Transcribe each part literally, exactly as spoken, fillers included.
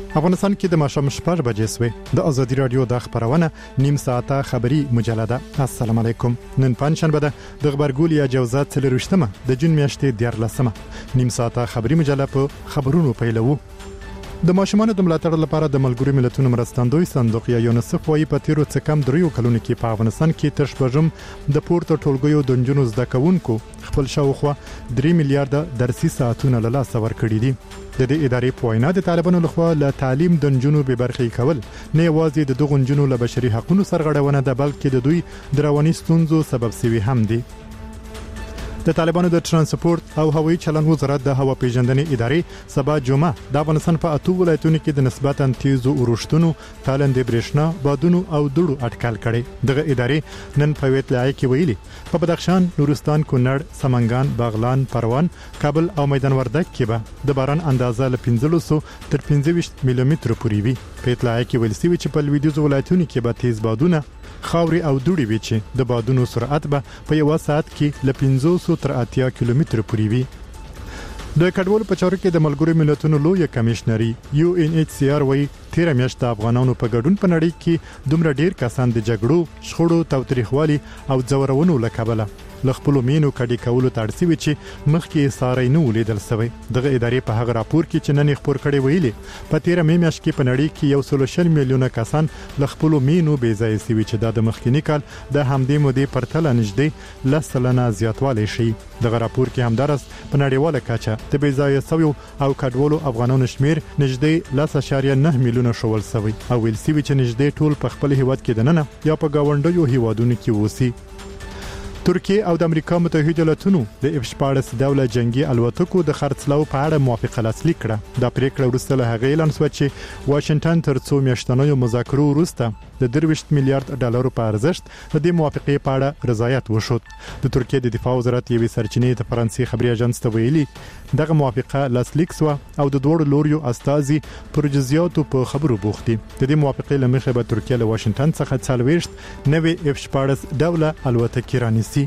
افغانستان کې د ماښام شپږ بجې سوې د ازادي رادیو د خبرونه نیم ساعته خبری مجله ده. السلام علیکم. نن پنځشنبه ده د خبرګول یا جوزات څلروشتمه د جون میاشتې دیارلسمه. نیم ساعته خبری مجله په خبرونو پیلوو. د ماشومانو د ملاتړ لپاره د ملګرو ملتونو مرستندوی صندوق یا یونیسف وايي په تیرو څه کم دریو کلونو کې په افغانستان کې تر شپږم د پورته ټولګیو د نجونو زده کوونکو خپل شاوخوا درې میلیارډ درسي ساعتونه له لاسه ورکړي دي. د دې ادارې په وینا د طالبانو لخوا له تعلیم د نجونو به برخې کول نه یوازې د دغو نجونو له بشري حقوقو سرغړونه ده بلکې د دوی د رواني ستونزو سبب سوي هم دي. د طالبانو د ترانسپورت او هوایي چلن وزارت د هوا پیژندنې ادارې سبا جمعه د افغانستان په اته ولایتونو کې د نسبتاً تیزو اورښتونو، تالندې برېښنا، بادونو او دوړو اټکل کړي. دغه ادارې نن په ویټلای کې ویلي په بدخشان، نورستان، کونړ، سمنګان، باغلان، پروان، کابل او میدان وردګ کې به د باران اندازه له پنځه سوه تر پنځه ویشت ملي متر پورې وي. په ویټلای کې ویل شوی چې په لویدیځو ولایتونو کې به تیز بادونه، خاوري او دوړي وي چې د بادونو سرعت به په یو ساعت کې له پنځه سوه تر اتیا کیلومتر پورې وي. د کډوالو په چارو کې د ملګرو ملتونو لوی کمشنري یو ان ایچ سی آر وايي تیر میاشت د افغانانو په ګډون په نړۍ کې دومره ډیر کسان د جګړو، شخړو، تاوتریخوالي او ځورونو له کبله ل خپل مینو کډی کولو تړسي چې مخکې ساري نه ولیدل سوی. دغه ادارې په هغه راپور کې چې نن خبر کړي ویلي په تیر میاشت کې په نړۍ کې یو سل شل میلیونه کسان ل خپل مینو بې ځای سوي چې د مخکینی کال د همدې مودې پرتله نږدې لس سلنه زیاتوالی شي. دغه راپور کې همدارس په نړیواله کچه د بې ځای سوي او کډوالو افغانانو شمیر نږدې لس اعشاریه نه میلیونه شول سوی او ویل سوي چې نږدې ټول په خپل هیواد کې دننه یا په گاونډیو هیوادونو کې وسی. ترکیه او د امریکا متحده ایالاتونو د اف شپاړس ډوله جنگي الوتکو د خرڅلاو په اړه موافقه لاسلیک کړه. دا پریکړه وروسته له هغې اعلان شوه چې واشنگټن تر څو میاشتنیو مذاکرو وروسته د درویشت میلیارډ ډالرو په ارزښت د دې موافقې په اړه رضایت وشود. د ترکیه د دفاع وزارت یوې سرچینې د فرانسې خبري اژانس ته ویلي دغه موافقه لاسلیک شوه او د دوړو لوريو استازي پر جزئیاتو په خبرو بوخت دي. د دې موافقې لمخې به ترکیه له واشنگټن څخه څلوېښت نوې اف شپاړس ډوله الوتکې رانیسي.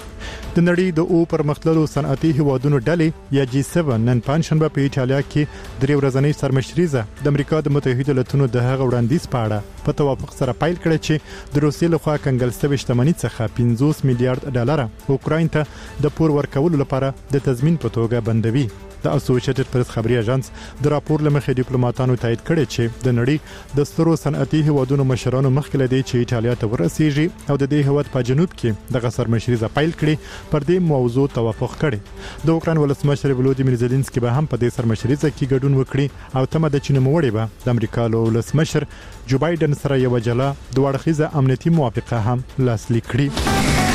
د نړۍ د او پرمختللو صنعتي هیوادونو ډلې یا جی سبعه نن پنځشنبه په ایټالیا کې درې ورځنۍ سرمشريزه د امریکا د متحده ایالاتونو د هغه وړاندیز په اړه په توافق سره پیل کړی چې د روسیې لخوا کنګل شوی شتمنۍ څخه پنځوس میلیارډ ډالر اوکراین ته د پور ورکولو لپاره د تضمین په توګه بندوي. د اسوسییټډ پریس خبري اژانس د راپور لمخې ډیپلوماټانو تایید کړی چې د نړۍ د سترو صنعتي هیوادونو مشرانو مخکې لدی چې ایټالیا ته ورسیږي او د دې هیواد په جنوب کې د سرمشريزه پیل کړي پر دې موضوع توافق کړي. د اوکراین ولسمشر ولودیمیر زيلنسکي به هم په دې سرمشريزه کې ګډون وکړي او تمه د چین موړي به د امریکا ولسمشر جو بایدن سره یو جلا دوه اړخیزه امنیتي موافقه هم لاسلیک کړي.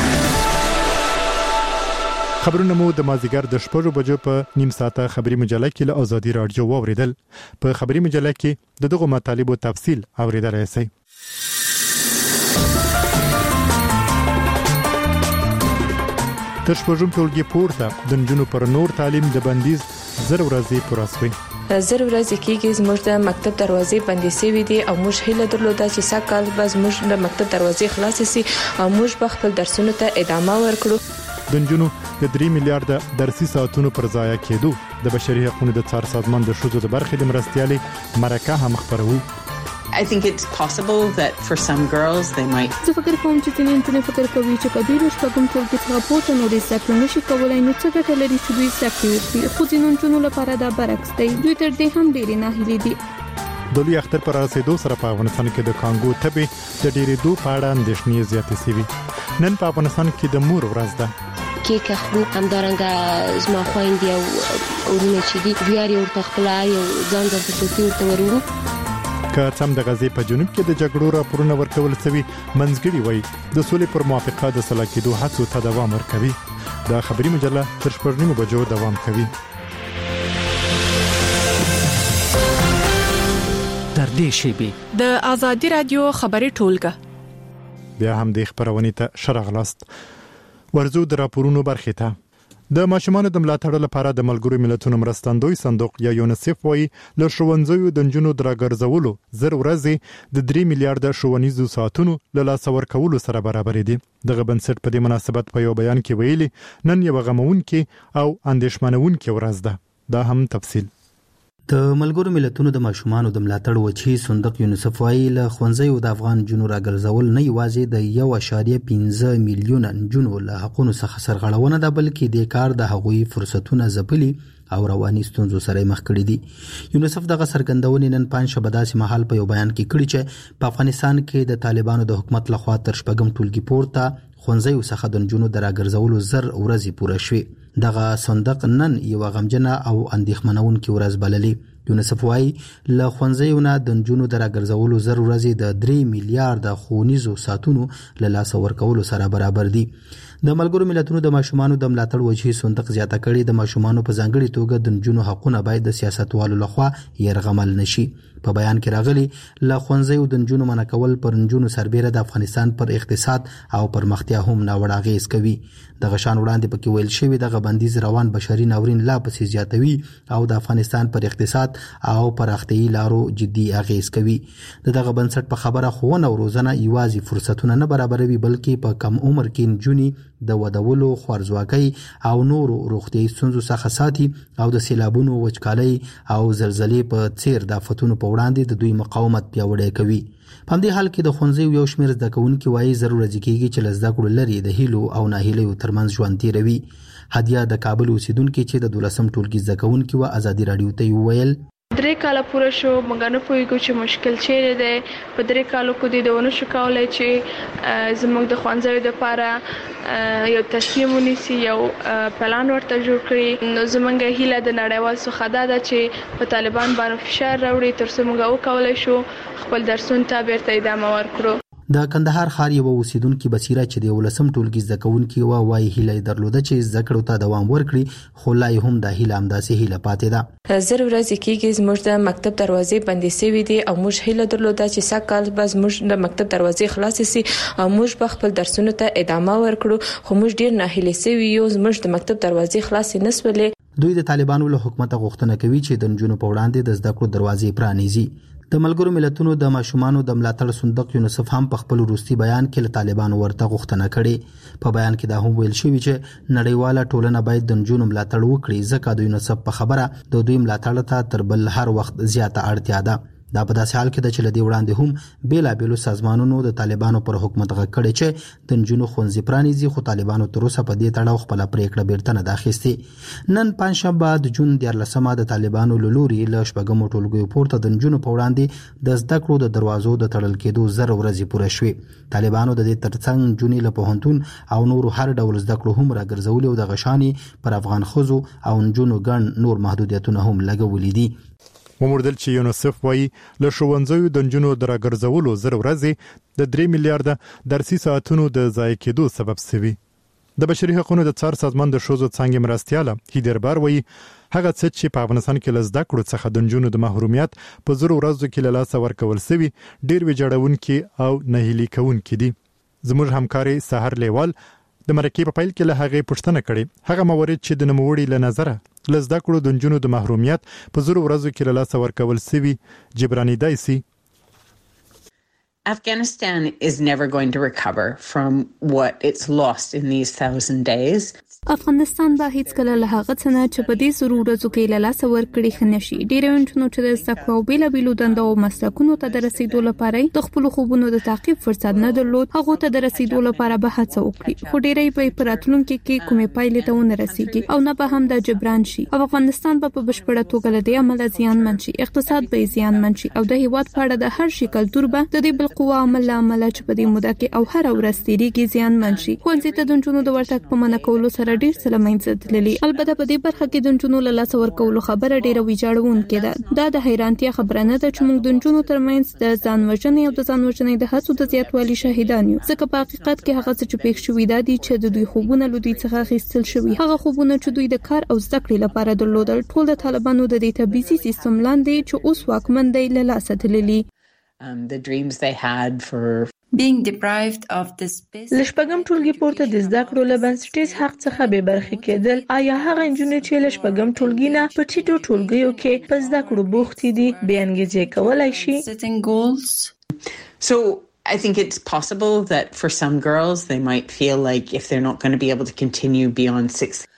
خبرونه مو د مازیګر د شپږو بجو په نیم ساعته خبري مجله کې له ازادي رادیو واوریدل. په خبري مجله کې د دغه مطالبو تفصیل اوریدلای شئ. تر شپږم ټولګي پورته د نجونو پر نور تعلیم د بندیز زر ورځې پوره شوې. زر ورځې کېږي زموږ د مکتب دروازې بندې شوې دي او موږ هیله درلوده چې سږ کال به زموږ د مکتب دروازې خلاص شي او موږ به خپل درسونو ته ادامه ورکړو. د نجونو د درې میلیارډ درسي ساعتونو پر ضایع کېدو د بشري حقوقو د څار سازمان د شوزو د برخې د مرستيالي مرکه هم خبرو. I think it's possible that for some girls they might زه فکر کوم چې تنين تنين فکر کوي چې کدی له شپږم ټولګي څخه پورته نو د سکرو نشي کولای نو څه ګټه لري چې دوی سکرو وکړي. خو ځینو نجونو لپاره دا برعکس دی. دوی تر دې هم ډېرې ناهیلې دي. د لوی اختر پر رسیدو سره په افغانستان کې د کانګو تبي د ډېرېدو په اړه اندېښنې زیاتې شوي. نن په افغانستان کې د مور ورځ ده. کیک خو همدارنګه زما خويندې او ورونه چې دي بیا یې ورته خپل یو ځان د څوکۍ ورته ورو. که څم د غزې په جنوب کې د جګړو راپورونه ورکول شوی منځګړي وای د سولې پر موافقه د سلا کېدو هڅو ته دوام ورکوي. دا خبري مجله تر شپږ بجو دوام کوي. در دې شیبه د ازادي رادیو خبري ټولګه بیا هم د خبرونې ته شرغلاست ورزو د راپورونو برخه ته. د ماشومانو د ملاتړ لپاره د ملګرو ملتونو مرستندوی صندوق یا یونیسف وايي له ښوونځیو د نجونو درګرځولو زر ورځې د درې میلیارډ ښوونیزو ساعتونو له لاسه ورکولو سره برابر دي. دغه بنسټ په دې مناسبت په یو بیان کې ویلي نن یو غمونکي او اندېښمنونکي ورځ ده. دا هم تفصیل. د ملګرو ملتونو د ماشومانو د ملاتړ وچی صندوق یونیسف وايي له ښوونځیو د افغان جنو راګرځول نه یوازې د یو اشاریه پنځه میلیونه جنو له حقونو څخه سرغړونه ده، بلکې د کار د هغوی فرصتونه ځپلي او رواني ستونزو سره مخ کړي دي. یونیسف دغه څرګندونې نن پنځه بداسي محل په یو بیان کې کړي چې په افغانستان کې د طالبانو د حکومت لخوا تر شپږم ټولګي پورته ښوونځیو څخه د نجونو د راګرځولو زر ورځې پوره شوې. دغه صندوق نن یو غمجنه او اندېښمنونکې ورځ بللې. یونیسف وايي له ښوونځیو نه د نجونو د راګرځولو زر ورځې د درې میلیارډ ښوونیزو ساعتونو له لاسه ورکولو سره برابر دي. د ملګرو ملتونو د ماشومانو د ملاتړ وجهي صندوق زیاته کړي د ماشومانو په ځانګړي توګه د نجونو حقونه باید د سیاستوالو لخوا يرغمل نشي. په بیان کې راغلي له ښوونځیو د نجونو منع کول پر نجونو سربېره د افغانستان پر اقتصاد او پرمختیا هم ناوړه اغېز کوي. دغه شان وړاندې پکې ویل شوی دغه بندیز روان بشري ناورین لا پسې زیاتوي او د افغانستان پر اقتصاد او پراختیايي لارو جدي اغېز کوي. دغه بنسټ په خبره خوونه او روزنه یوازې فرصتونه نه برابروي، بلکې په کم عمر کې نجونې د ودولو خوارځواکۍ او نورو روغتیايي ستونزو څخه ساتي او د سیلابونو، وچکالۍ او زلزلې په څیر د آفتونو په وړاندې د دوی مقاومت پیاوړی کوي. په دې حال کې د ښوونځیو یو شمېر زده کوونکي وایي ضرورت کېږي چې له زده کړو لري د هیلو او ناهیلیو ترمنځ ژوند تیروي. هدیه د کابل اوسیدونکي چې د دولسم ټولګي زده کوونکي و ازادي راډیو ته وویل درې کاله پوره شو، موږ نه پوهیږو چې مشکل چیرې دی. په درې کالو کې د ونه شو کولای چې زموږ د ښوونځیو لپاره یو تصمیم ونیسي، یو پلان ورته جوړ کړي. نو زموږ هیله د نړیوال څخه دا ده چې په طالبان باندې فشار راوړي تر څو موږ وکولای شو خپل درسونه ته بیرته ادامه ورکړو. د کندهار ښار یو اوسیدونکي بصیره چې د ولسم ټولګي زده کوونکي و وايي هیله درلوده چې زده کړو ته دوام ورکړي، خو لا هم د هیله همداسې هیله پاتې ده. زر ورځې کېږي زموږ د مکتب دروازې بندې شوې دي او موږ هیله درلوده چې سږ کال به زموږ د مکتب دروازې خلاصې شي او موږ به خپل درسونو ته ادامه ورکړو، خو موږ ډیر ناهیلي شوي یو. زموږ د مکتب دروازې خلاصې نسولې. دوی د طالبانو له حکومت غوښتنه کوي چې د نجونو په وړاندې د زده کړو دروازې پرانیزي. د ملګرو ملتونو د ماشومانو د ملاتړ صندوق یونیسف هم په خپل وروستي بیان کې له طالبانو ورته غوښتنه کړې. په بیان کې دا هم ویل شوی چې نړیواله ټولنه باید د نجونو ملاتړ وکړي، ځکه د یونیسف په خبره د دوی ملاتړ ته تر بل هر وخت زیاته اړتیا ده. دا په داسې حال کې ده چې لدی وړاندې هم بیلابېلو سازمانونو د طالبانو پر حکومت غږ کړی چې د نجونو ښوونځي پرانیزي، خو طالبانو تر اوسه په دې تړاو خپله پرېکړه بیرته نه ده اخیستې. نن پنجشنبه د جون دیارلسمه د طالبانو له لوري له شپږمو ټولګیو پورته د نجونو په وړاندې د زده کړو د دروازو د تړل کېدو زر ورځې پوره شوې. طالبانو د دې ترڅنګ نجونې له پوهنتون او نورو هر ډول زده کړو هم راګرځولي او د غشانې پر افغان ښځو او نجونو ګڼ نور محدودیتونه هم لګولي دي. وموردل چې یونیسف وايي له ښوونځیو د نجونو د راګرځولو زر ورځې د درې میلیارډه درسي ساعتونو د ضایع کېدو سبب شوي. د بشري حقوقو د څار سازمان د ښځو څانګې مرستیاله هیدربار وايي هغه څه چې په افغانستان کې له زده کړو څخه د نجونو د محرومیت په زر ورځو کې له لاسه ورکول شوي ډېر ویجاړونکي او ناهیلي کوونکي دي. زموږ همکاري سحر لیوال د مرکې په پیل کې له هغې پوښتنه کړې هغه موارد چې د نوموړي له نظره له زده کړو د نجونو د محرومیت په زر ورځو کې له لاسه ورکول شوي جبرانېدای شي. Afghanistan is never going to recover from what it's lost in these thousand days. افغانستان به هیڅ کله له هغه څه نه چې په دې زرو ورځو کې له لاسه ورکړي خنشي. ډېر نجونو چې د زده کړو بیلابېلو دندو او مسلکونو ته د رسیدو لپاره د خپل خوبونو د تعقیب فرصت نه درلود، هغه ته د رسیدو لپاره به هڅه وکړي، خو ډېرې به په راتلونکي کې کومې پایلې ته ونه رسیږي او نه به هم د جبران شي. افغانستان به په بشپړه توګه له دې عمله زیانمن شي، اقتصاد به زیانمن شي او د هیواد په اړه د هر شي کلتور به د دې بالقوه عمل عمل چې په دې موده کې او هر ورځ تیریږي زیانمن شي. ښوونځي ته د نجونو د ورتګ په منع کولو سره ډېر څه له منځه تللي. البته په دې برخه کې د نجونو له لاسه ورکولو خبره ډېره ویجاړونکې ده. دا د حیرانتیا خبره نه ده چې موږ د نجونو ترمنځ د ځان وژنې او د ځان وژنې د هڅو د زیاتوالي شاهدان یو، ځکه په حقیقت کې هغه څه چې پېښ شوي دا دي چې د دوی خوبونه له دوی څخه اخیستل شوي. هغه خوبونه چې دوی د کار او زده کړې لپاره درلودل ټول د طالبانو د دې تبعیضي سیستم لاندې چې اوس واکمن دی له لاسه تللي. Um, the dreams they had for being deprived of this space. لشپږم ټولګي پورته د زده کړو له بنسټیز حق څخه بې برخې کېدل. آیا هغه نجونې چې لشپږم ټولګي نه په ټیټو ټولګیو کې په زده کړو بوختې دي بې انګیزې کولای شي؟ Setting goals. So I think it's possible that for some girls they might feel like if they're not going to be able to continue beyond sixth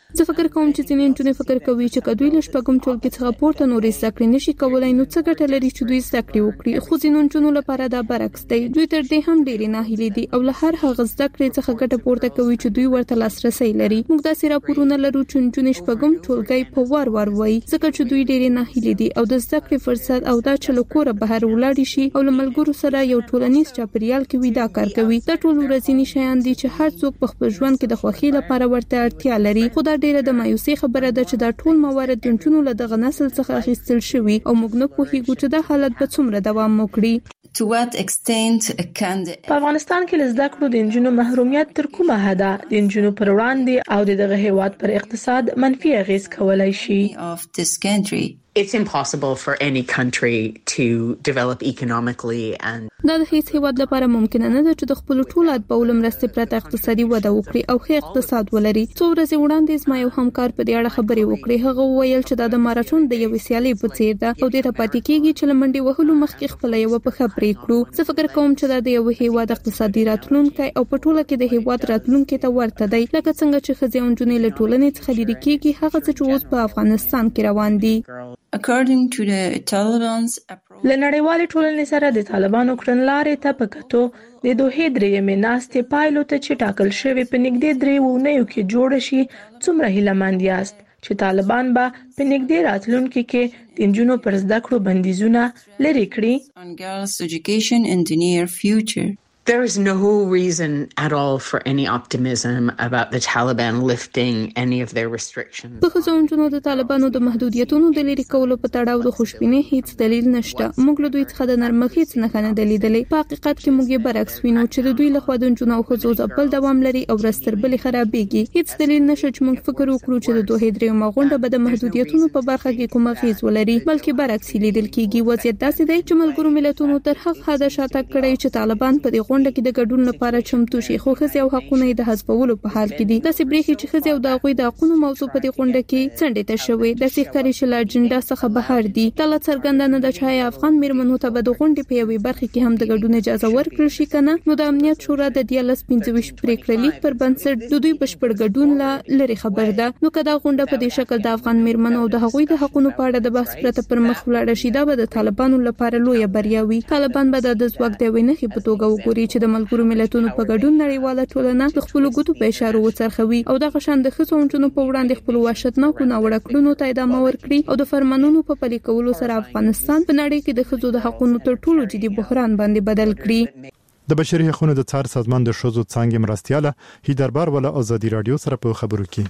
زه فکر کوم چې ځینې نجونې فکر کوي چې کدوې له شپږم ټولګي څخه پورته نورې زده کړې نشي کولای نو څه ګټه لري چې دوی زده کړې وکړي، خو ځینو نجونو لپاره دا برعکس دی. دوی تر دې هم ډېرې ناهیلې دي او له هر هغه زده کړې څخه ګټه پورته کوي چې دوی ورته لاسرسي لري. موږ داسې راپورونه لرو چې نجونې شپږم ټولګي په وار وار وایي ځکه چې دوی ډېرې ناهیلې دي او د زده کړې فرصت او دا چې له کوره بهر ولاړ شي او له ملګرو سره یو ټولنیز چاپیریال کې وي دا کار کوي. دا ټول ورځنی شیان دي چې هر څوک په خپل ژوند کې د خوښۍ لپاره ورته اړتیا لري. خو دا ډېره د مایوسۍ خبره ده چې دا ټول موارد د نجونو له دغه نسل څخه اخیستل شوي او موږ نه پوهیږو چې دا حالت به څومره دوام وکړي. To what extent can the... په افغانستان کې له زده کړو د نجونو محرومیت تر کومه حده د نجونو پر وړاندې او د دغه هیواد پر اقتصاد منفي اغیز کولای شي؟ of this country It's impossible for any country to develop economically and دا د هیڅ هیواد لپاره ممکن نه ده چې د خپل ټول اتباعو مرستې پرته اقتصادي وده وکړي او ښه اقتصاد ولري. څو ورځې وړاندې زما یو همکار په دې اړه خبرې وکړې. هغه وویل چې دا د ماراتون د یوې سیالۍ په څیر ده او دې ته پاتې کېږي چې له منډې وهلو مخکې خپله یوه پښه پرې کړو. زه فکر کوم چې دا د یو هیواد اقتصادي راتلونکی او په ټوله کې د هیواد راتلونکي ته ورته دی، لکه څنګه چې ښځې او نجونې له ټولنې څخه لرې کېږي هغه څه چې اوس په افغانستان کې روان دي. according to the Taliban's approach له نړیوالې ټولنې سره د طالبانو کړنلارې ته په کتو د دوه درېیمې ناستې پایلو ته چې ټاکل شوی په نږدې درې اونیو کې جوړ شي څومره هیلهمند یاست چې طالبان به په نږدې راتلونکي کې د نجونو پر زده کړو بندیزونه لرې کړي؟ on girls' education in the near future. There is no reason at all for any optimism about the Taliban lifting any of their restrictions. په ځونونو د طالبانو د محدودیتونو د لرې کولو په تړاو د خوشبینۍ هیڅ دلیل نشته. موږ له دوی څخه د نرمښت هیڅ نه نه دلیدلې. په حقیقت کې موږ یې برعکس وینو چې د دوی له خوا د نجونو او ښځو ځپل دوام لري او رستربلې خرابېږي. هیڅ دلیل نشته چې موږ فکر وکړو چې د دوه درېیمه غونډه به د محدودیتونو په برخه کې کوم اغیز ولري، بلکې برعکس لیدل کېږي. وضعیت داسې دی چې ملګرو ملتونو تر هغه حده شاته کړی چې طالبان په دې غونډه کې د ګډون لپاره چمتو شي، خو ښځې او حقونه د حذفولو په حال کې دي. داسې برېښي چې ښځې او د هغوی د حقونو موضوع په دې غونډه کې څنډې ته شوې. داسې ښکاري چې له اجنډا څخه بهر دي. دا لا څرګنده نه ده چې آیا افغان میرمنو ته به د غونډې په یوې برخه کې هم د ګډون اجازه ورکړل شي که نه. نو د امنیت شورا د دیارلس پنځه ویشت پرېکړه لیک پر بنسټ د دوی بشپړ ګډون لا لرې خبر ده. نو که دا غونډه په دې شکل د افغان میرمنو او د هغوی د حقونو په اړه د بحث پرته پر مخ ولاړه شي، دا به د طالبانو لپاره لویه بریا وي. طالبان به د ځواک د یوې نښې په توګه وګوري چې د ملګرو ملتونو په ګډون نړیواله ټولنه د خپلو ګوتو په اشارو وڅرخوي او دغه شان د ښځو او نجونو په وړاندې خپلو وحشتناکو ناوړه کړنو ته ادامه ورکړي او د فرمانونو په پلي کولو سره افغانستان په نړۍ کې د ښځو د حقونو تر ټولو جدي بحران باندې بدل کړي. د بشري حقوقو د څار سازمان د ښځو څانګې مرستیاله هیدربار ولا ازادي رادیو سره په خبرو کې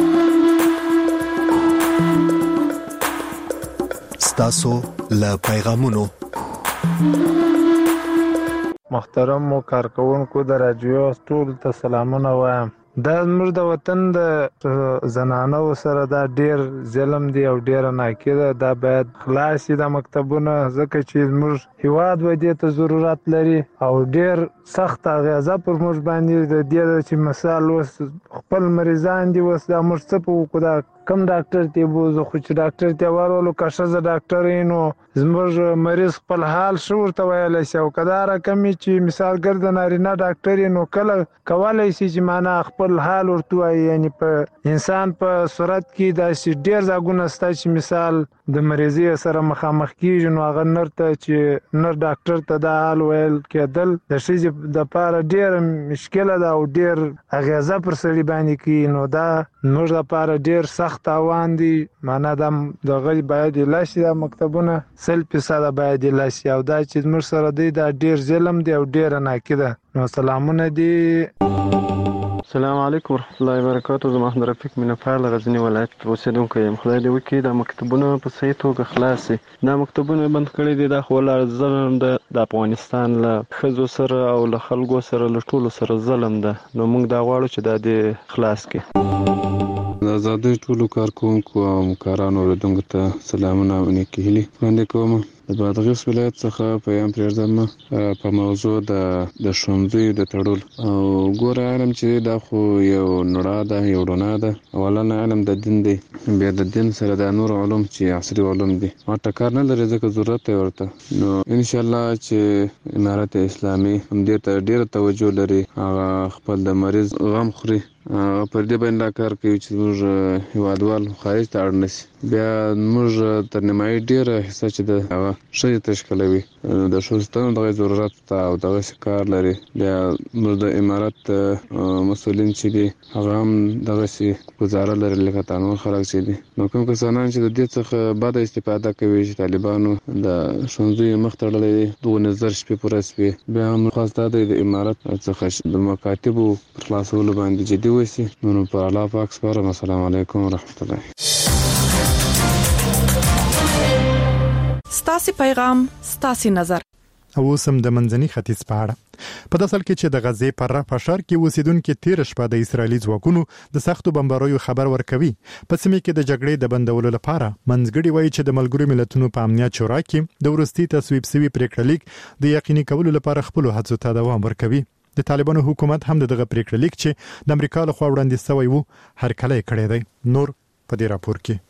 ستاسو له پیغامونو. محترم مو کارکونکو د رادیو ټول ته سلامونه وایم. دا زموږ د وطن د زنانو سره دا ډیر ظلم دی او ډیر ناکیده. دا باید خلاص شي د مکتبونه، ځکه چې زموږ هیواد ودې ته ضرورت لري او ډیر سخت اغیزه پر موږ باندې د دې چې مثال وس خپل مریضان دي وس دا موږ څه په وکړو، دا کم ډاکټر ته بوزو خو چې ډاکټر ته ورولو که ښځه ډاکټر یې نو زموږ مریض خپل حال ښه ورته ویلی شي او که دا رقم وي چې مثال ګر د نارینه ډاکټر یې نو کله کولی شي چې معنا خپل حال ورته ووایي. یعنې په انسان په صورت کې داسې ډېر ځایونه شته چې مثال د مریضۍ سره مخامخ کېږي نو هغه نر ته چې نر ډاکټر ته دا حال ویل کېدل د ښځې دپاره ډېره مشکله ده او ډېر اغېزه پر سړي باندې کوي. نو دا زموږ دپاره ډېر سخت تاوان دی. معنا دا دغه باید اعلان شي، دا مکتبونه سل فیصده باید اعلان شي او دا چې زموږ سره دی دا ډېر ظلم دی او ډېره ناکیده. نو سلامونه دي. السلام علیکم ورحمت الله وبرکاتو. زه محمد رفیق مینهپال غزني ولایت اوسیدونکی یم. خدای دې وکړي دا مکتبونه په صحیح توګه خلاص شي. دا مکتبونه بند کړي دي دا خو ولاړ ظلم ده د افغانستان له ښځو سره او له خلکو سره له ټولو سره ظلم ده. نو موږ دا غواړو چې دا دې خلاص کړي. د آزادۍ ټولو کارکوونکو او همکارانو اوریدونکو ته سلامونه او نیکې هیلې وړاندې کوم. د بادغیس ولایت څخه په یم پرېږدم په موضوع د د ښوونځیو د تړل او ګوره علم چې دا خو یو نړا ده یو رڼا ده. اولا علم د دین دی، بیا د دین سره د نور علوم چې عصري علوم دي ما ټکر نه لري ځکه ضرورت دی ورته. نو انشاءالله چې امارت اسلامي هم دې ته ډېره توجه لري، هغه خپل د مریض غم خوري پر دې باندې کار کوي چې موږ هیوادوال خارج ته اړ نشي. بیا موږ تر نیمایي ډیره حصہ چې د هغه شې تشکیلوي د شوستانو دغه ضرورت ته او دغه کار لري. بیا موږ د امارات مسولین چې دي هغه هم دغه سي گزاره لري لکه تانو خلک چې دي. نو کوم کسان چې د دې څخه بعد استفاده کوي چې طالبانو د شونځي مخ تړلې دوه نظر شپې پر اسپي. بیا هم خاصه د امارات څخه د مکاتبو پر خلاصولو باندې جدي وسی. نو په الله پاک سپارم. السلام علیکم ورحمت الله. ستاسو پیغام ستاسو نظر. او سم د منځني ختیځ په اړه په داسل کې چې د غزې پر رافح ښار کې اوسیدونکو تیر شپه د اسرایلی ځواکونو د سختو بمباریو خبر ورکوي. په سیمه کې د جګړې د بندولو لپاره منځګړي وایي چې د ملګرو ملتونو په امنیت شورا کې د ورستي تصویب شوی پریکړه لیک د یقیني کولو لپاره خپل هڅو ته دوام ورکوي. د طالبانو حکومت هم دغه پریکړه لیک چې د امریکا له خوا وړاندې شوی وو هرکلی کړی دی. نور په دې راپور کې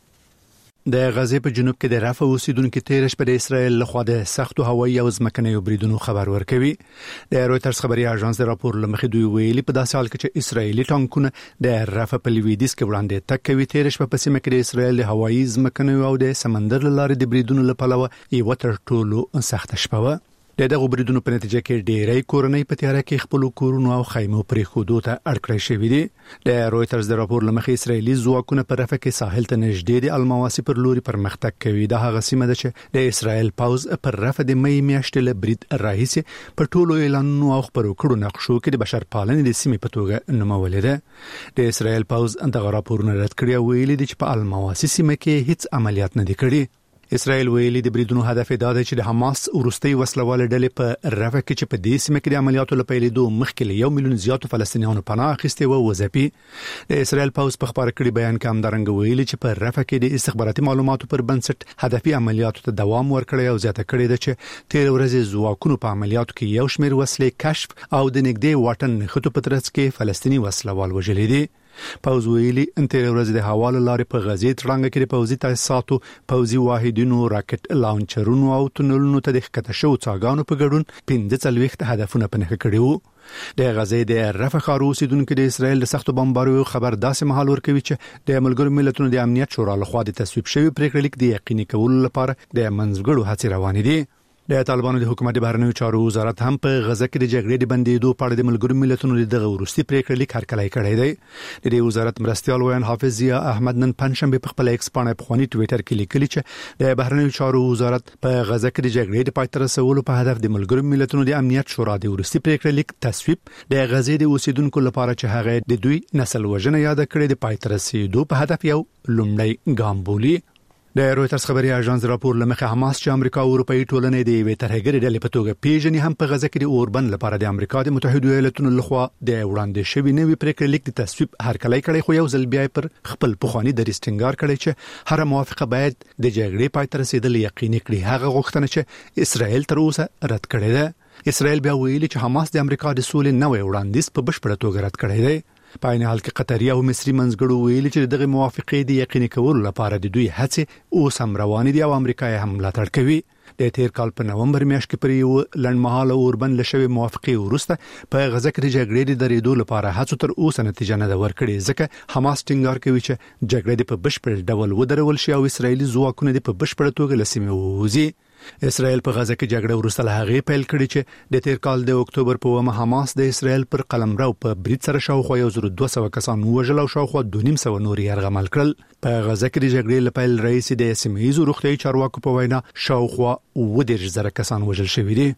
د غزې په جنوب کې د رافح اوسیدونکو تیر شپه د اسرایل له خوا د سختو هوایي او ځمکنیو بریدونو خبر ورکوي. د رويټرز خبري اژانس د راپور لمخې دوی ویلي په داسې حال کې چې اسرایلی ټانکونه د رافح په لویدیځ کې وړاندې تک کوي. تیر شپه په سیمه کې د اسرایل د هوایي ځمکنیو او د سمندر لارې د بریدونو لپاره یو تر ټولو سخت شپه و. د دغه بریدونو په نتیجه کې ډېرې کورنۍ په تیاره کې خپل کورونو او خیمو پرې خودو ته اړ کړی شوی دي. د رويټرز د راپور لمخې اسرایلی ځواکونه په رافح کې ساحل ته نږدې د المواسی پر لوري پرمختګ کوي. د هغه سیمه ده چې د اسرایل پاوز پر رافح د مې میاشتې له برید راهیسي په ټولو اعلانونو او خبرو کړو نقشو کې د بشر پالنې د سیمې په توګه نومولې ده. د اسرایل پاوز دغه راپورونه رد کړی او ویلي دي چې په المواسی سیمه کې هیڅ عملیات نه دي کړي. اسرائیل ویلي د بریدونو هدف دا دی چې د حماس ورستي وسلواله ډلې په رافح کې چې په دې سیمه کې د عملیاتو لپاره لیدو مخکې له یو میلیون زیاتو فلسطینیانو پناه اخیستې و وځپي. د اسرائیل پاوز په خبر کړي بیان کې همدارنګ ویلي چې په رافح کې د استخباراتي معلوماتو پر بنسټ هدفي عملیاتو ته دوام ورکړی او زیاته کړی دی چې تیر ورځې ځواکونو په عملیاتو کې یو شمېر وسلې کشف او د نږدې واټن خطو په ترڅ کې فلسطینی وسلوال وژلي دي. پاوز ویلي ان تیر ورځ د حواله لارې په غزې ترڅنګ کې د پوزي تاسیساتو پوزي واحدونو راکټ لانچرونو او تونلونو ته د ښکته شو څاګانو په ګډون پنځه څلوېښت هدفونه پنهخ کړي وو. د غزې د رافح ښار اوسیدونکو د اسرایل د سختو بمباریو خبر داسې مهال ورکوي چې د ملګرو ملتونو د امنیت شورا لخوا د تصویب شوی پریکړه لیک د یقیني کولو لپاره د منځګړو هڅې روانې دي. د طالبانو د حکومت د بهرنیو چارو وزارت هم په غزه کې د جګړې د بندیدو په اړه د ملګرو ملتونو دغه ورستي پریکړه لیک هرکلی کړی دی. د دې وزارت مرستيال ویان حافظ ضیا احمد نن پنځشنبه په خپل ایکس باندې په خواني ټوئیټر کې لیکلي چې د بهرنیو چارو وزارت په غزه کې د جګړې د پای ته رسولو په هدف د ملګرو ملتونو د امنیت شورا د ورستي پریکړه لیک تصویب د غزې د اوسیدونکو لپاره چې هغه د دوی نسل وژنه یاد کړې د پای ته رسیدو په هدف یو لومړی ګام بولي. د رويټرز خبري اژانس راپور لمخه حماس چې امریکا او اروپאי ټولنې د وی ترهګری ډلې په توګه پیژنې هم په غزه کې د اوربن لپاره د امریکا د متحده ایالاتونو لخوا د وړاندې شوی نوی پریکړه لیک د تصویب هرکلی کړی خو یو ځل بیا پر خپل پخوانی د ریسټینګار کړی چې هر موافقه باید د جګړې پای ته رسیدل یقیني کړي. هغه غوښتنه چې اسرائیل تر اوسه رد کړې ده. اسرائیل بیا ویلي چې حماس د امریکا د سولې نوې وړاندیز په بشپړه توګه رد کړی دی. په عین حال کې قطري او مصري منځګړو ویلي چې دغه موافقې د یقیني کولو لپاره د دوی هڅې اوس هم روانې دي او امریکا یې هم ملاتړ کوي. د تیر کال په نومبر میاشت کې پر یو لنډمهاله اوربن لشوي موافقې وروسته په غزه کې د جګړې د درېدو لپاره هڅو تر اوسه نتیجه نه ده ورکړې ځکه حماس ټینګار کوي چې جګړه په بشپړ ډول ودرول شي او اسرایلی ځواکونه په بشپړ توګه لسیمه ووزي. اسرائیل په غزه کې جګړه وروسته له هغه پیل کړی چې د تیر کال د اکتوبر په ومه حماس د اسرائیل پر قلمرو په برید سره شاوخوا یو زر دوه سوه کسان وژل او شاوخوا دوه نیم سوه نور یرغمل کړل. په غزه کې د جګړې لپاره رئیس د سیمه‌ییزو روغتیايي چارواکو په وینا شاوخوا اووه دېرش زره کسان وژل شوي دي.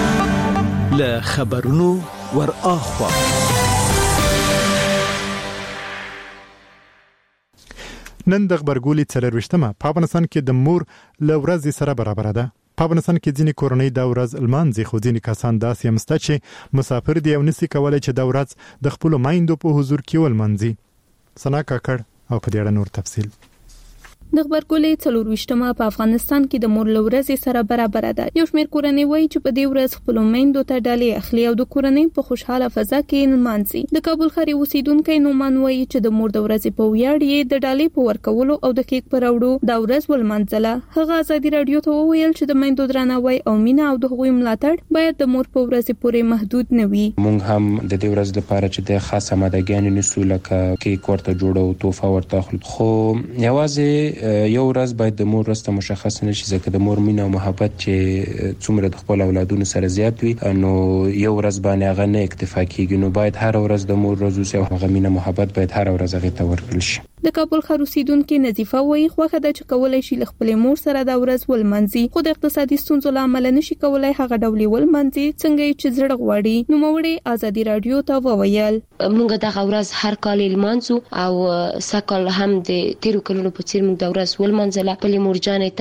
له خبرونو ور اخوا نن د خبرګولي څلرويشتمه په افغانستان کې د مور له ورځې سره برابر ده. په افغانستان کې ځینې کورنۍ د ورځ المانځي خو ځینې کسان داسې هم شته چې مسافر دي او نسی کولای چې د ورځ د خپل مایندو په حضور کې ولمنځي. سنا کاکړ او په دې اړه نور تفصیل. د خبرګولې څلورويشتمه په افغانستان کې د مور لورځ سره برابر ده. یو شمېر کورنۍ وایي چې په دې ورځ خپل میندو ته ډالۍ اخلي او د کورنۍ په خوشحاله فضا کې نمانځي. د کابل ښار اوسیدونکو نومان وایي چې د مور د ورځې په ویاړ یې د ډالۍ په ورکولو او د کیک پر وړو د ورځ ولمنځله. هغه ازادي رادیو ته وویل چې د میندو درناوی او مینه او د هغوی ملاتړ باید د مور په ورځې پورې محدود نه وي. موږ هم د دې ورځ لپاره چې د خاصه مادهګانې نسو لکه کیک ورته جوړو، توفه ورته اخلو، خو یوازې یو ورځ باید د مور ورځ مشخص نشي، ځکه د مور مینه او محبت چې څومره د خپل اولادونو سره زیات وي نو یو ورځ باندې هغه نه اکتفا کیږي، نو باید هر ورځ د مور ورځ او هغه مینه محبت باید هر ورځ هغه ته ورکړل شي. د کابل ښار اوسیدونکو نظیفه وایي خوخه د چکولای شي خپل مور سره د ورځ ولمنځي، خو د اقتصادي ستونزو لامل نشي کولای هغه ډول ولمنځي څنګه چې زړه غواړي. نو موړي ازادي رادیو ته وویل موږ د ورځ هر کال لمانځو او سکل هم د تیرو کلونو په څیر موږ د ورځ ولمنځله. په مورجانې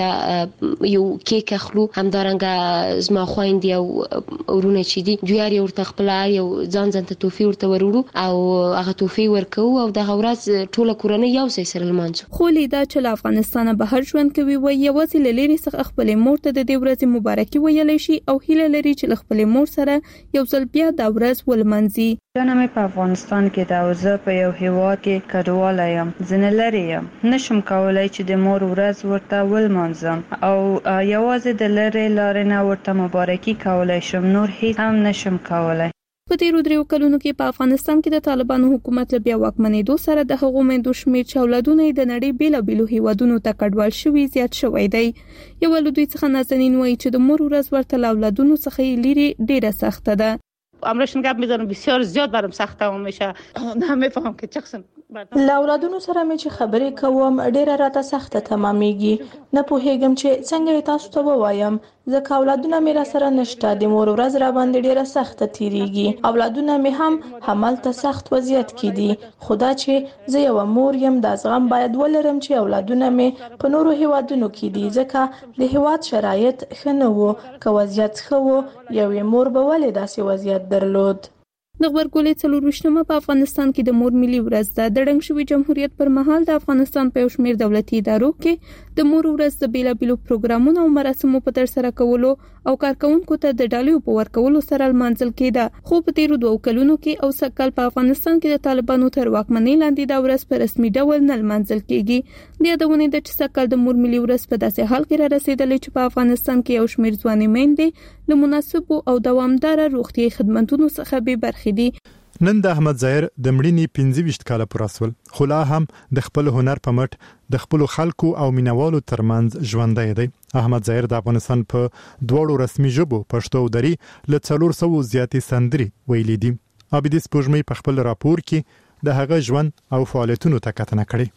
ته یو کیک اخلو، همدارنګه زما خويندې او ورونه چې دي دوی یو ورته خپل یو ځان ځان ته توفي ورته وروړو او هغه توفي ورکو او د ورځ ټوله کورنۍ یو ځای سره لمانځو. خو لیدا چې له افغانستانه بهر ژوند کوي وي یوازې لری څخه خپل مور ته د دې ورځې مبارکي ویلې شي او هیله لري چې خپل مور سره یو ځل بیا د ورځ ولمنځي. جنمه په افغانستان کې دا وزه په یو هیواد کې کډواله یم، ځنه لري یم، نشم کولای چې د مور ورځ ورته ولمنځم او یوازې د لری لارې نه ورته مبارکي کولای شم، نور هیڅ هم نشم کولای. په تیرو دریو کلونو کې په افغانستان کې د طالبانو حکومت له بیا واکمنېدو سره د هغو مېندو شمېر چې اولادونه د نړۍ بیلابېلو هیوادونو ته کډوال شوي زیات شوی دی. یو له دوی څخه نازنین وایي چې د مور ورځ ورته له اولادونو څخه لري ډیره سخته ده. امرشون گپ میزنم بسیار زیاد برام سخت تمام میشه. نمیفهم که چقسم له اولادونو سره مې چې خبرې کوم ډیره راته سخته تمامېږي. نه پوهېږم چې څنګه تاسو ته ووایم، ځکه اولادونه مې را سره نشته. د مور ورځ را باندې ډیره سخته تیریږي. اولادونه مې هم همالته سخت وضعیت کې دي. خدا چې زه یو مور یم د زغم باید ولرم چې اولادونه مې په نورو هیوادونو کې دي، ځکه د هیواد شرایط ښه نه وو. که وضعیت ښه وو یوې مور به ولې داسې وضعیت درلود. د خبرګولې څلورويشتمه په افغانستان کې د مور ملي ورځ ده. د ړنګ شوي جمهوریت پر مهال د افغانستان په یو شمېر دولتي ادارو کې د مور ورځ د بیلابیلو پروګرامونو او مراسمو په ترسره کولو او کارکونکو ته د ډالیو په ورکولو سره لمانځل کېده. خو په تیرو دوه کلونو کې او سکل په افغانستان کې د طالبانو تر واکمنۍ لاندې د ورځ په رسمي ډول نه لمانځل کېږي. د یادونه ده چې سکل د مور ملي ورځ په داسې حال کې را رسیدلې چې په افغانستان کې یو شمېر ځوانې میندې له مناسبو او دوامداره روغتیايي خدماتو څخه بې برخې دي. نن د احمد ظاهر د مړینې پنځه ویشت کاله پوره سول، خو لا هم د خپل هنر په مټ د خپل خلکو او مینوالو ترمنځ ژوندی دی. احمد ظاهر د افغانستان په دوړو رسمي ژبو پښتو او دري له څلور سوو زیاتې سندري ویلي دي. عابدي سپوږمۍ په خپل راپور کې د هغه ژوند او فعالیتونو ته کتنه کړې.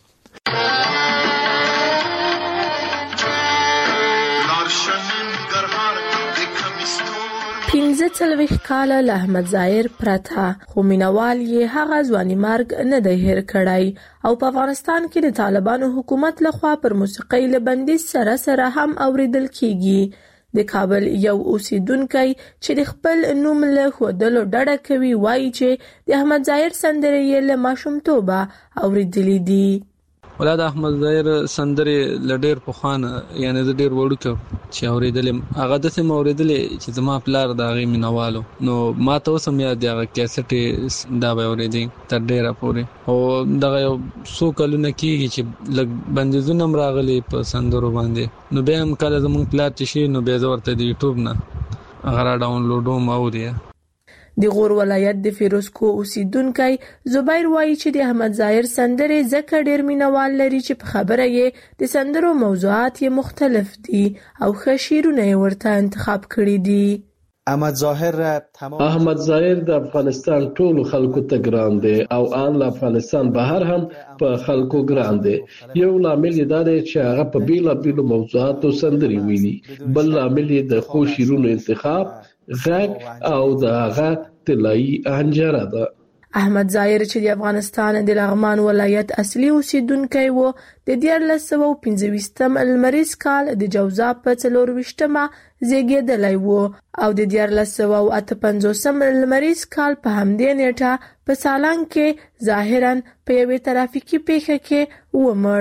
پنځه څلوېښت کاله له احمد ظاهر پرته، خو مینوال یې هغه ځواني مرګ نه دی هېر کړی او په افغانستان کې د طالبانو حکومت لخوا پر موسیقۍ له بندیز سره سره هم اوریدل کیږي. د کابل یو اوسیدونکی چې د خپل نوم له ښودلو ډډه کوي وایي چې د احمد ظاهر سندرې یې له ماشومتوبه اوریدلې دي. ولاد احمد ظاهر سندرې لډیر په خوانه یعنی د ډیر وړوکو چې اوریدلې هغه د سم اوریدلې چې زما پلار د هغه مینوالو نو ما ته اوس هم یاد دی هغه کیسټ دا به اوریدې تر ډیره پورې او دغه یو څو کلونه کېږي چې لږ بندیزونه هم راغلي په سندرو باندې نو بیا هم کله زموږ پلار چې شي نو بیا زه ورته د یوټیوب نه هغه را ډاونلوډوم اوري. د غور ولایت د فیروزکو اوسیدونکی زبیر وایي چې د احمد ظاهر سندرې ځکه ډېر مینوال لري چې په خبره یې د سندرو موضوعات یې مختلف دي او ښه شعرونه یې ورته انتخاب کړي دي. احمد ظاهر احمد ظاهر د افغانستان ټولو خلکو ته ګران دی او ان له افغانستان بهر هم په خلکو ګران دی. یو لامل یې دا دی چې هغه په بیلابیلو موضوعاتو سندرې ویلي، بل لامل یې د ښو شعرونو انتخاب، غږ او د هغه طلایي آهنجره ده. احمد ظاهر چې د افغانستان د لغمان ولایت اصلي اوسیدونکی و، د دیارلس سوه او پنځه ویشتم لمریز کال د جوزا په څلورویشتمه زیږېدلی و او د دیارلس سوه او اته پنځوسم لمریز کال په همدې نیټه په سالنګ کې ظاهراً په یوې ترافیکي پیښه کې ومړ.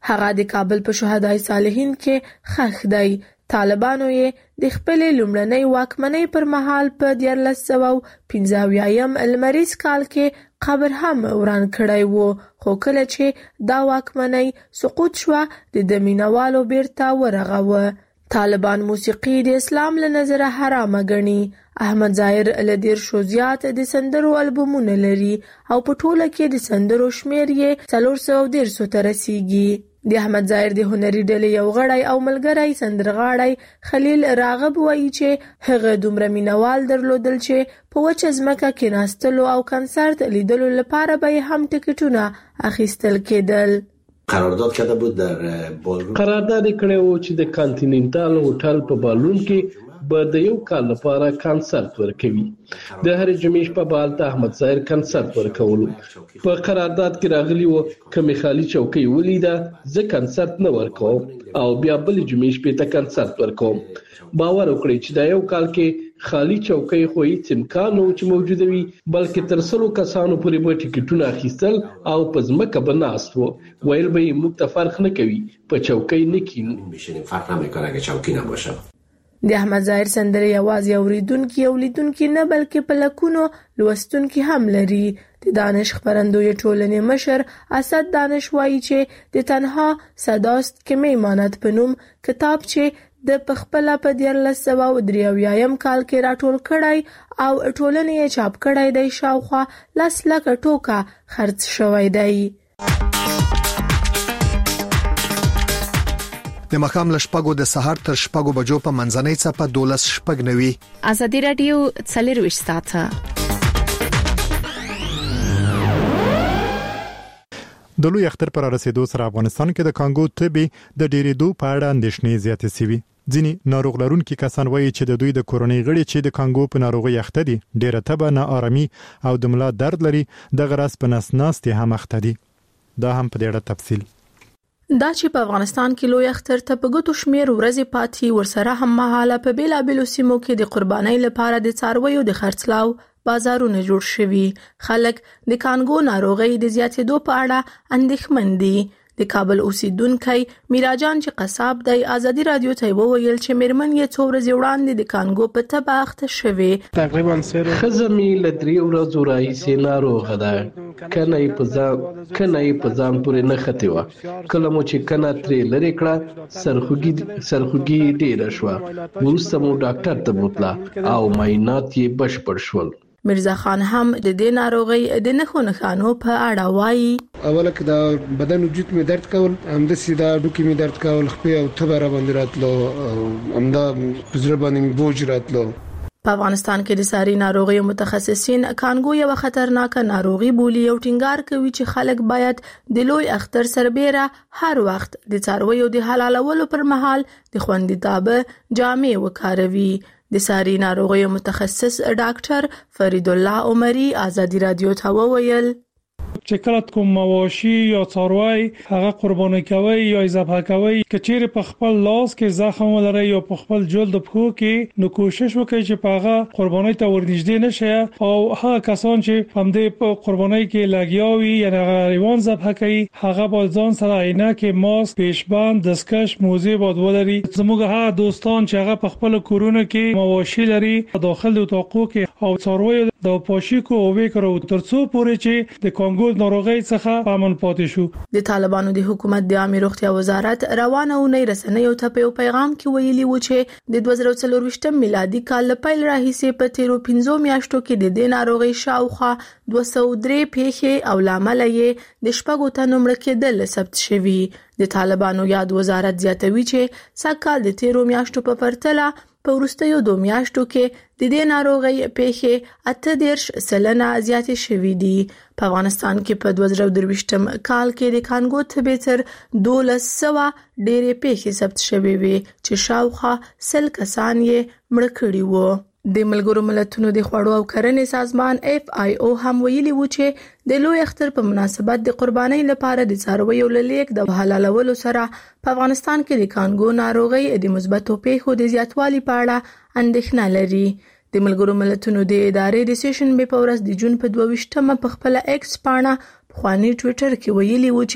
هغه د کابل په شهدای صالحین کې ښخ دی. طالبانو یې د خپل لومړنۍ واکمنۍ پر مهال په اولس سوه پنځه اویایم لمریز کال کې قبر هم وران کړی وو، خو کله چې دا واکمنۍ سقوط شوه د ده مینوالو بیرته ورغوه. طالبان موسیقي د اسلام له نظره حرامه ګڼي. احمد ظاهر له دیرشو زیات د سندرو البومونه لري او په ټوله کې د سندرو شمیر یې څلور سوه دیرشو ته رسیږي. د احمد ظاهر د هنري ډلې یو غړی او ملګری سندرغاړی خلیل راغب وایي چې هغه دومره مینوال درلودل چې په وچه ځمکه کېناستلو او کنسرت لیدلو لپاره به یې هم ټکټونه اخیستل کېدل. قرارداد کرده بود در بالون قرارداد کړی و چې د کانټیننټال هوټل په بالون کې به د یو کال لپاره کنسرت ورکوي. د هرې جمعې شپه به هلته احمد ظاهر کنسرت ورکولو. په قرارداد کې راغلی و که مې خالي چوکۍ ولیده زه کنسرت نه ورکوم او بیا بلې جمعې شپې ته کنسرت ورکوم. باور وکړئ چې دا یو کال کې خالي چوکۍ خو هیڅ امکان نه و چې موجوده وي، بلکې تر سلو کسانو پورې به ټکټونه اخیستل او په ځمکه به ناست و. ویل به یې موږ ته فرق نه کوي، په چوکۍ نه کینو. فرق نمیکنه اگه چوکۍ نباشه. د احمد ظاهر سندرې یوازې اوریدونکي او لیدونکي نه بلکې په لکونو لوستونکي هم لري. د دانش خپرندوی ټولنې مشر اسد دانش وایي چې د تنها صداست که میماند په نوم کتاب چې د پخپله په اولس سوه درې اویایم کال کې راټول کړی او ټولنې یې چاپ کړی دی شاوخوا لس لکه ټوکه خرڅ شوی دی. د مخام له شپږو د سهار تر شپږو بجو په منځنۍ څپه دولس شپږ نوي. ازادي رادیو څلرویشت ساعته. د لوی اختر پر رسیدو سره افغانستان کې د کانګو تبي د ډیریدو په اړه اندېښنې زیاتې شوي. ځینې ناروغ لرونکي کسان وایي چې د دوی د کورنۍ غړي چې د کانګو په ناروغي اخته دي ډیره تبه، نه آرامي او د ملا درد لري، د غرس په نس ناستي هم اخته دي. دا هم په دې اړه تفصیل. دا چې په افغانستان کې لوی اختر ته په ګوتو شمیر ورځې پاتې ورسره هم مهاله په بیلابیلو سیمو کې د قربانۍ لپاره د څارویو د خرڅلاو بازارونه جوړ شوي. خلک د کانګو ناروغۍ د زیاتېدو په اړه اندېښمن دي. د کابل اوسیدونکی میراجان چې قصاب دی ازادي رادیو ته وویل چې میرمن یې څو ورځې وړاندې د کانګو په تبه اخته شوې. تقریبا ښځه مې له درې ورځو راهیسې ناروغه ده. کنه یې په ځان کنه یې په ځان پورې نښتې وه. کله مو چې کنه ترې لرې کړه سرخوږي سرخوږي ډېره شوه. وروسته مو ډاکټر ته بوتله او معاینات یې بشپړ شول. مرزا خان هم د دې ناروغي د نښو نښانو په اړه وایي. اوله کې دا بدن وجود می درد کول، همداسې دا ډوکی می درد کول، خپې او تبه را باندې راتلو، همدا زړه باندې بوج راتلو. په افغانستان کې د ساري ناروغي متخصصین کانګو یو خطرناک ناروغي بولی او ټینګار کوي چې خلک باید د لوی اختر سربېره هر وخت د څارویو د حلالولو پر مهال د خوندیتابه جامې وکاروي. د ساري ناروغیو متخصص ډاکټر فرید الله عمری ازادي رادیو ته وویل چې کله کوم مواشي یا څاروي هغه قرباني کوي یا ذبح کوي کچېر په خپل لاس کې زخم ولري یا په خپل جلد په کې نو کوشش وکړي چې په هغه قرباني ته ورنږدې نشي او هغه کسان چې هم دې په قرباني کې لګیاوي یا غریوان ذبح کوي هغه باید ځان سره عینکې، ماسک، پیشبند، دستکش، موزه باید ولري. زموږ هغه دوستان چې هغه په خپل کورونه کې مواشي لري داخل د توقو کې او څاروي د پاشیکو او وکړو ترڅو پورې چې د کانګو ناروغي څخه امن پاتې شو. د طالبانو د حکومت د عامه روغتیا وزارت روانه اونۍ رسنیو ته په پیغام کې ویلي و چې د دوه زره څلور میلادي کال له پیل راهیسې په تیرو پنځو میاشتو کې د دې ناروغي شاوخوا دوه سوه درې پیښې او لامل یې د شپږو تنو مړه کېدل ثبت شوي. د طالبانو یاد وزارت زیاتوي چې سږکال د تیرو میاشتو په پرتله په وروستیو دوه میاشتو کې د دې ناروغي پیښې اته دېرش سلنه زیاتې شوې دي. په افغانستان کې په دوه زره درویشتم کال کې د کانګو تبې تر دولس سوه ډېرې پیښې ثبت شوې وي چې شاوخوا سل کسان یې مړه کړي وو. د ملګرو ملتونو د خوړو او کرنې سازمان اف آی او هم ویلي و چې د لوی اختر په مناسبت د قربانۍ لپاره د څارویو لیک د حلالولو سره په افغانستان کې د کانګو ناروغي د مثبتو پیښو د زیاتوالي په اړه اندېښنه لري. د ملګرو ملتونو د ادارې د سیشن به په ورځ د جون په دوه ویشتمه په خپل ایکس پاڼه خواني ټوئیټر کې ویلي و چې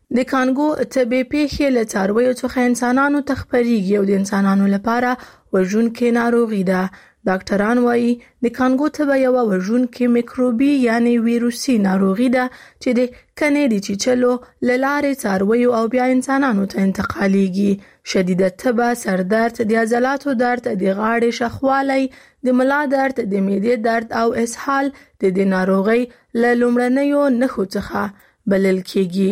د کانګو تبې پیښې له څارویو څخه انسانانو ته خپرېږي او د انسانانو لپاره وژونکې ناروغي ده. ډاکټران وایي د کانګو تبه یو وژونکې میکروبي یعنی ویروسي ناروغي ده چې د کنې د چیچلو لارې څارویو او بیا انسانانو ته انتقالېږي. شدیده تبه، سردرد، د عضلاتو درد، د غاړې شخوالی، د ملا درد، د معدې درد او اسهال د دې ناروغۍ له لومړنیو نښو څخه بلل کېږي.